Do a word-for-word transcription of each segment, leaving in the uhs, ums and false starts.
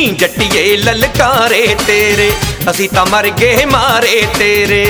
ਨੀ ਜੱਟੀਏ ਲਲਕਾਰੇ ਤੇਰੇ ਅਸੀਂ ਤਾਂ ਮਰ ਗਏ ਮਾਰੇ ਤੇਰੇ।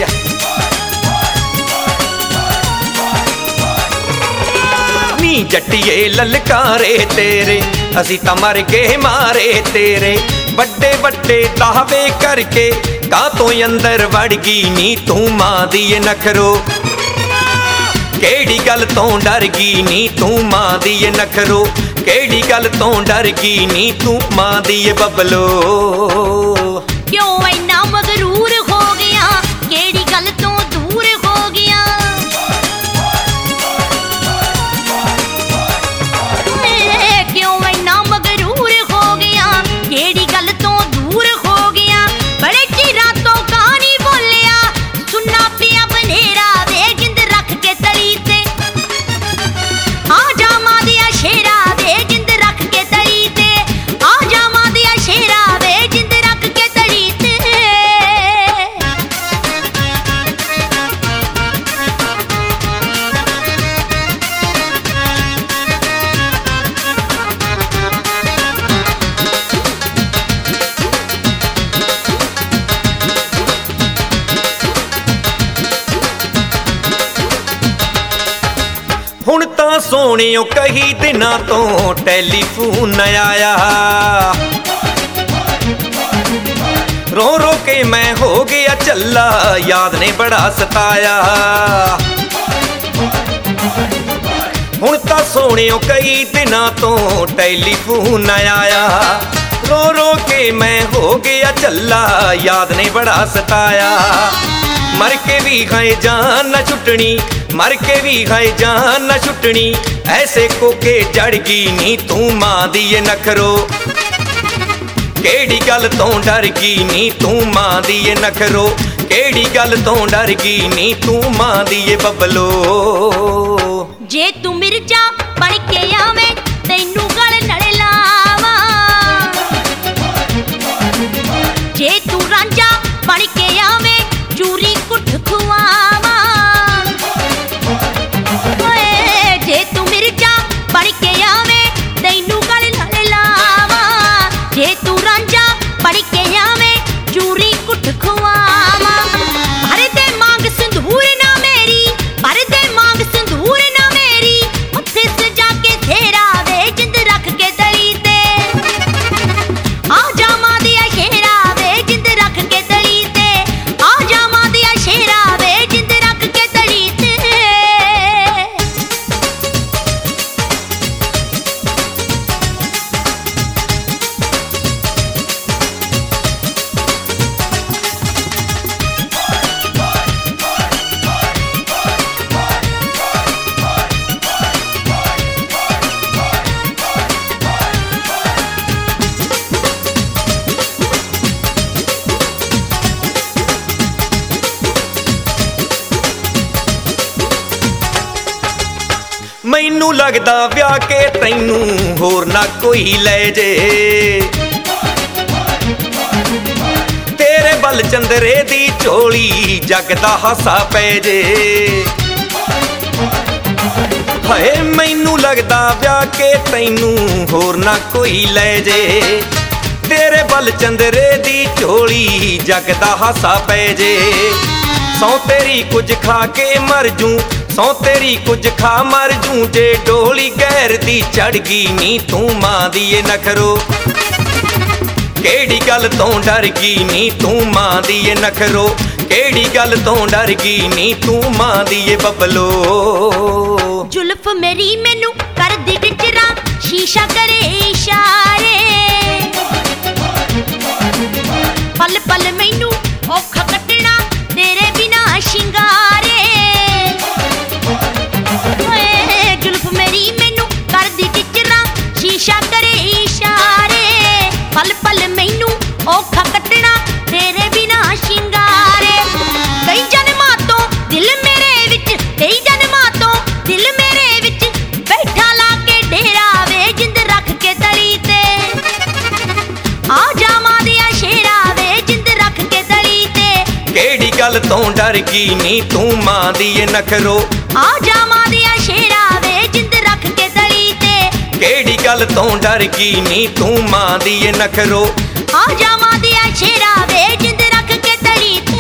ਨੀ ਜੱਟੀਏ ਲਲਕਾਰੇ ਤੇਰੇ ਅਸੀਂ ਤਾਂ ਮਰ ਗਏ ਮਾਰੇ ਤੇਰੇ। ਵੱਡੇ ਵੱਡੇ ਦਾਅਵੇ ਕਰਕੇ ਕਾਤੋਂ ਅੰਦਰ ਵੜ ਗਈ ਨੀ ਤੂੰ ਮਾਂ ਦੀ ਨਖਰੋ। ਕਿਹੜੀ ਗੱਲ ਤੋਂ ਡਰ ਗਈ ਨੀ ਤੂੰ ਮਾਂ ਦੀ ਨਖਰੋ। ਕਿਹੜੀ ਗੱਲ ਤੋਂ ਡਰ ਗਈ ਨੀ ਤੂੰ ਮਾਂ ਦੀ ਬਬਲੋ। ਕਿਉਂ ਇੰਨਾ ਮਗਰੂਰ ਹੋ ਗਿਆ ਕਿਹੜੀ ਗੱਲ ਤੋਂ ਦੂਰ ਹੋ ਗਿਆ। ਕਿਉਂ ਇੰਨਾ ਮਗਰੂਰ ਹੋ ਗਿਆ ਕਿਹੜੀ ਗੱਲ ਤੋਂ ਦੂਰ ਹੋ ਗਿਆ। ਬੜੇ ਚਿਰਾਂ ਤੋਂ ਕਹਾਣੀ ਬੋਲਿਆ ਸੁਣਨਾ ਪਿਆ ਬਨੇਰਾ ਵੇ ਜਿੰਦ ਰੱਖ ਕੇ ਤਲੀ ਤੇ। ਆ ਜਾ ਮਾਂ ਦੀਆਂ ਸ਼ੇਰਾ ਵੇ ਜਿੰਦ ਰੱਖ ਕੇ ਤਲੀ ਤੇ। ਆ ਜਾ ਮਾਂ ਦੀਆਂ ਸ਼ੇਰਾ ਵੇ ਜਿੰਦ ਰੱਖ ਕੇ ਤਲੀ ਤੇ। ਹੁਣ ਤਾਂ ਸੋਹਣਿਓ ਕਈ ਦਿਨਾਂ ਤੋਂ ਟੈਲੀਫੋਨ ਆਇਆ। ਰੋ ਰੋ ਕੇ ਮੈਂ ਹੋ ਗਿਆ ਚੱਲਾ ਯਾਦ ਨੇ ਬੜਾ ਸਤਾਇਆ। ਹੁਣ ਤਾਂ ਸੋਹਣਿਓ ਕਈ ਦਿਨਾਂ ਤੋਂ ਟੈਲੀਫੋਨ ਆਇਆ। ਰੋ ਰੋ ਕੇ ਮੈਂ ਹੋ ਗਿਆ ਚੱਲਾ ਯਾਦ ਨੇ ਬੜਾ ਸਤਾਇਆ। ਮਰ ਕੇ ਵੀ ਖਾਏ ਜਾਨ ਨਾ ਛੁੱਟਣੀ ਮਰ ਕੇ ਵੀ ਖਾਏ ਜਾਨ ਨਾ ਛੁੱਟਣੀ। ਐਸੇ ਕੋਕੇ ਜੜ ਗਈ ਨੀ ਤੂੰ ਮਾਂ ਦੀ ਨਖਰੋ। ਕਿਹੜੀ ਗੱਲ ਤੋਂ ਡਰ ਗਈ ਨੀ ਤੂੰ ਮਾਂ ਦੀ ਨਖਰੋ। ਕਿਹੜੀ ਗੱਲ ਤੋਂ ਡਰ ਗਈ ਨੀ ਤੂੰ ਮਾਂ ਦੀ ਬਬਲੋ। ਜੇ ਤੂੰ ਮਿਰਜ਼ਾ ਬਣ ਕੇ ਆਵੇਂ ਤੈਨੂੰ ਗਲ ਨਲ ਲਾਵਾਂ। ਜੇ ਤੂੰ ਰਾਂਝਾ ਬਣ ਕੇ ਆਵੇਂ ਚੂਰੀ ਕੁੱਟ ਖਵਾਵਾਂ। ਓਏ ਜੇ ਤੂੰ ਮਿਰਜ਼ਾ ਬਣ ਕੇ ਆਵੇਂ ਤੈਨੂੰ ਗਲ ਨਲ ਲਾਵਾਂ। ਜੇ ਤੂੰ ਰਾਂਝਾ ਬਣ ਕੇ ਆਵੇਂ ਚੂਰੀ ਕੁੱਟ ਖਵਾਵਾਂ। ਭਰ ਦੇ ਮੰਗ ਸੰਧੂਰ ਨਾ ਮੇਰੀ ਭਰ ਦੇ ਮੰਗ ਸੰਧੂਰ ਨਾ ਮੇਰੀ। ਮੱਥੇ ਸਜਾ ਕੇ ਤੇਰਾ ਵੇ ਜਿੰਦ ਰੱਖ ਕੇ ਤਲੀ ਤੇ। ਆ ਜਾ ਮਾਂ ਦੀਆਂ ਸ਼ੇਰਾ ਵੇ ਜਿੰਦ ਰੱਖ ਕੇ ਤਲੀ ਤੇ। ਆ ਜਾ ਮਾਂ ਦੀਆਂ ਸ਼ੇਰਾ ਵੇ ਜਿੰਦ ਰੱਖ ਕੇ ਤਲੀ ਤੇ। ਮੈਨੂੰ ਲੱਗਦਾ ਵਿਆਹ ਕੇ ਤੈਨੂੰ ਹੋਰ ਨਾ ਕੋਈ ਲੈ ਜੇ। ਤੇਰੇ ਬਲ ਚੰਦਰੇ ਦੀ ਝੋਲੀ ਜੱਗ ਦਾ ਹਾਸਾ ਪੈ ਜੇ। ਹਾਏ ਮੈਨੂੰ ਲੱਗਦਾ ਵਿਆਹ ਕੇ ਤੈਨੂੰ ਹੋਰ ਨਾ ਕੋਈ ਲੈ ਜੇ। ਤੇਰੇ ਬਲ ਚੰਦਰੇ ਦੀ ਝੋਲੀ ਜੱਗ ਦਾ ਹਾਸਾ ਪੈ ਜੇ। ਸੌ ਤੇਰੀ ਕੁਝ ਖਾ ਕੇ ਮਰ ਜੂ ਸੌ ਤੇਰੀ ਕੁਝ ਖਾ ਮਰ ਜੂ। ਜੇ ਡੋਲੀ ਗੈਰ ਦੀ ਚੜ ਗਈ ਨੀ ਤੂੰ ਮਾਂ ਦੀ ਨਖਰੋ। ਕਿਹੜੀ ਗੱਲ ਤੋਂ ਡਰ ਗਈ ਨੀ ਤੂੰ ਮਾਂ ਦੀ ਨਖਰੋ। ਕਿਹੜੀ ਗੱਲ ਤੋਂ ਡਰ ਗਈ ਨੀ ਤੂੰ ਮਾਂ ਦੀ ਬਬਲੋ। ਜ਼ੁਲਫ ਮੇਰੀ ਮੈਨੂੰ ਕਰਦੀ ਟਿਚਰਾ ਸ਼ੀਸ਼ਾ ਕਰੇ ਇਸ਼ਾਰੇ। ਪਲ ਪਲ ਮੈਨੂੰ ਔਖਾ ਕੱਟਣਾ ਤੇਰੇ ਬਿਨਾ ਸ਼ਿੰਗਾਰੇ। ਓਏ ਜ਼ੁਲਫ ਮੇਰੀ ਮੈਨੂੰ ਕਰਦੀ ਟਿਚਰਾ ਸ਼ੀਸ਼ਾ ਕਰੇ ਇਸ਼ਾਰੇ। ਪਲ ਪਲ ਮੈਨੂੰ ਔਖਾ ਕੱਟਣਾ ਤੇਰੇ ਬਿਨਾ ਸ਼ਿੰਗਾਰੇ। ਕਈ ਜਨਮਾਂ ਤੋਂ ਦਿਲ ਮੇਰੇ ਵਿੱਚ ਕਈ ਜਨਮਾਂ ਤੋਂ ਦਿਲ ਮੇਰੇ ਵਿੱਚ ਬੈਠਾ ਲਾ ਕੇ ਡੇਰਾ ਵੇ ਜਿੰਦ ਰੱਖ ਕੇ ਤਲੀ ਤੇ। ਆ ਜਾ ਮਾਂ ਦੀਆਂ ਸ਼ੇਰਾ ਵੇ ਜਿੰਦ ਰੱਖ ਕੇ ਤਲੀ ਤੇ। ਕਿਹੜੀ ਗੱਲ ਤੋਂ ਡਰ ਗਈ ਨੀ ਤੂੰ ਮਾਂ ਦੀ ਨਖਰੋ। ਆ ਜਾ ਮਾਂ ਦੀਆਂ ਸ਼ੇਰਾ ਵੇ ਜਿੰਦ ਰੱਖ ਕੇ ਤਲੀ ਤੇ। ਕਿਹੜੀ ਗੱਲ ਤੋਂ ਡਰ ਗਈ ਨੀ ਤੂੰ ਮਾਂ ਦੀ ਏ ਨਖਰੋ। ਆ ਜਾ ਮਾਂ ਦੀ ਆ ਸ਼ੇਰਾ ਵੇ ਜਿੰਦ ਰੱਖ ਕੇ ਤਲੀ